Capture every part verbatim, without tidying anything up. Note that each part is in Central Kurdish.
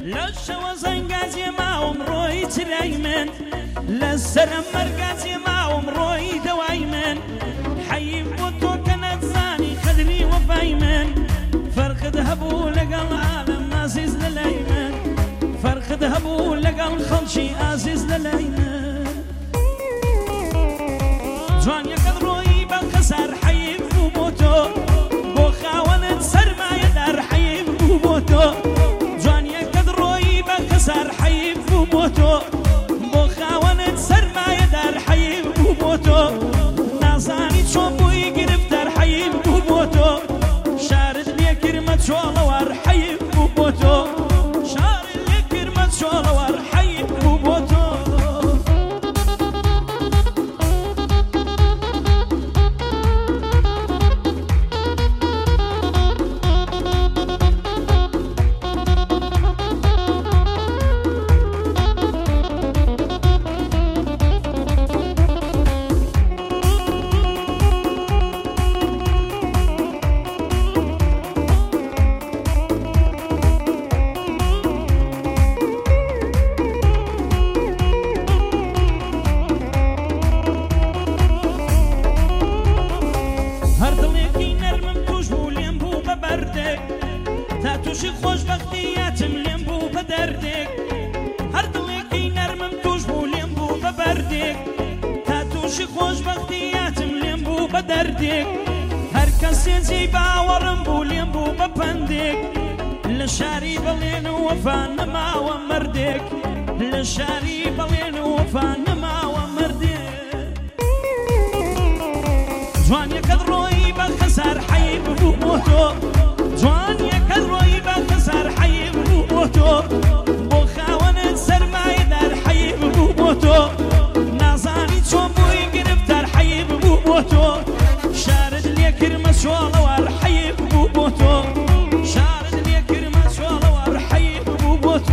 لەشەوە زەنگازی ماوم ڕۆی چرای من لەسەرم مەرگازی ماوم ڕۆی دەوای من حەیف بۆ تۆ کە نەتزانی قەدری وەفای من فەرقت هەبوو لەگەڵ عالەم ئازیز لەلای من فەرقت هەبوو لەگەڵ خەڵکی ئازیز لەلای من جوانیەکەت ڕۆی بە قەسەر حەیف بوو بۆ تۆ بۆ خاوەنت سەرمایەدار حەیف بوو بۆ تۆ جوانیەکەت ڕۆی بە قەسەر حەیف بوو بۆ تۆ بۆ خاوەنت سەرمایەدار حەیف بوو بۆ تۆ نازانی چۆن بووی گرفتەر حەیف بوو بۆ تۆ شارت لێ کرمە چۆڵەوەر حەیف بوو بۆ تۆ شارت لێ کرمە چۆڵەوەر حەیف بوو بۆ تۆ خۆشبەختیاتم لێم بوو بە دەردێک هەر دڵێکی نەرمم توش بوو لێم بوو بە بەردێک تا تووشی خۆشبەختیاتم لێم بوو بە دەردێک هەر کەسێکی باوەڕم بوو لێم بوو بە پەندێک لە شاری بەڵێن و وەفا نەماوە مەردێک لە شاری بەڵێن و وەفا نەماوە مەردێک جوانیەکەت ڕۆی بە خەسار حەیف بوو بۆ تۆ جوانیەکەت ڕۆی بە خەسار حەیف بوو بۆ تۆ بۆ خاوەنت سەرمایەدار حەیف بوو بۆ تۆ نازانی چۆن بووی گرفتەر حەیف بوو بۆ تۆ شارت لێ کرمە چۆڵەوەر حەیف بوو بۆ تۆ شارت لێ کرمە چۆڵەوەر حەیف بوو بۆ تۆ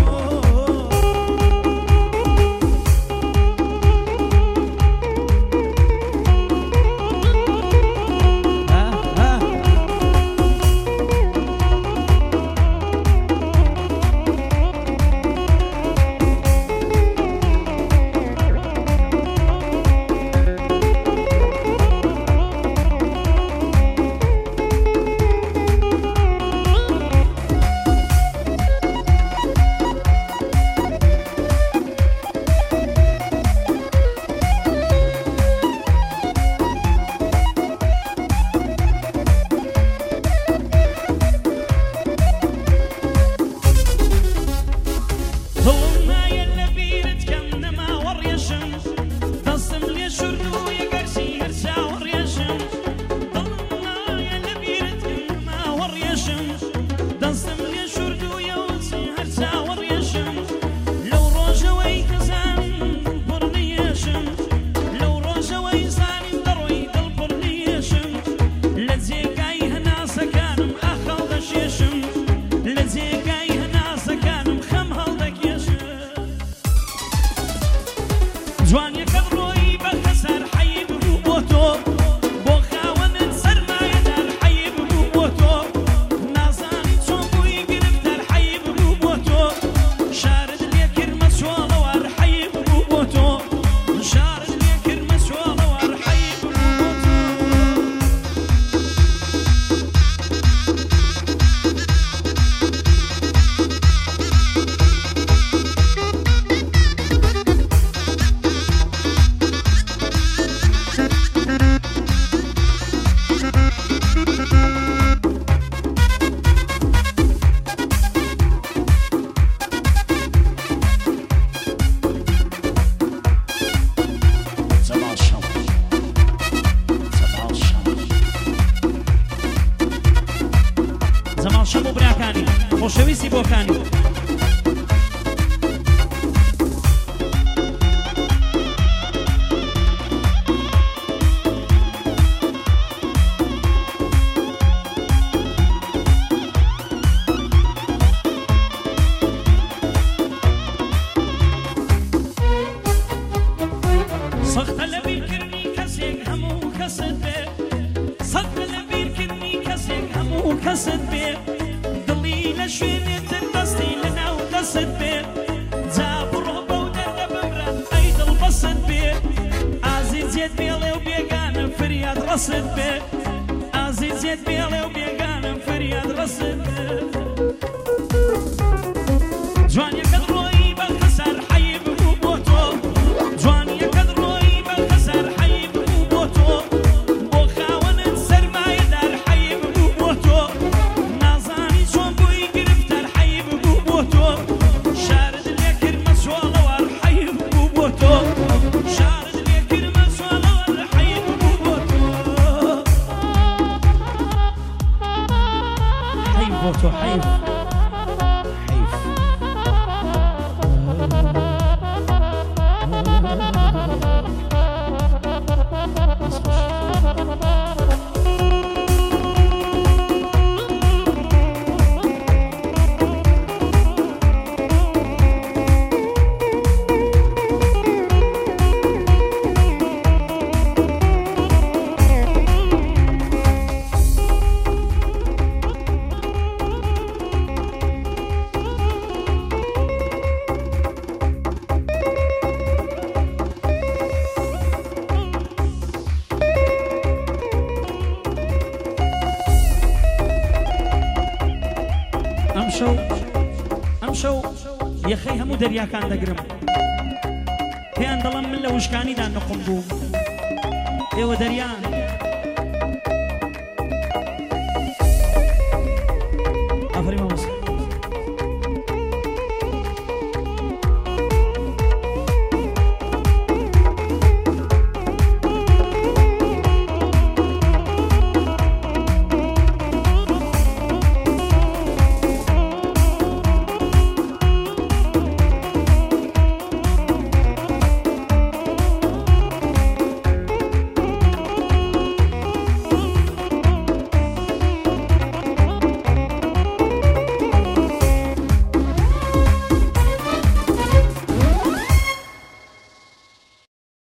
خۆشەویستی بۆکانی سەختە لە بیرکردنی کەسێک هەموو کەست بێ سەختە لە بیرکردنی کەسێک هەموو کەست بێ دڵی لە شوێنێتر دەستی لە ناو دەست دەست بێ جا بڕۆ بەو دەردە بمرە ئەی دڵ بەست بێ ئازیزێت بێڵێ و بێگانم فریاد ڕەست بێ ئازیزێت بێڵێ و بێگانم فریاد ڕەست بێ جوانیەکەت ڕۆیی بە خەسەر حەیی ببوو بۆ تۆ جوانیەکەت ڕۆیی بە خەسەر حەیی ببوو بۆ تۆ بۆ خاوەنت سەرمایەدار حەیی ببوو بۆ تۆ نازانی چۆن بووی گرفتەر حەیی ببوو بۆ تۆ شارت لێ کردمە سۆڵەوەڕ حەیی ببوو بۆ تۆ شارت لێ کردمە سۆڵەوەڕ حەیی ببوو بۆ تۆ حەیی بۆ تۆ حەیی ئەمشەو یەخەی هەموو دەریاکان دەگرم پێیان دەڵێم من لە وشکانیدا نەخۆم بوو ئێوە دەریان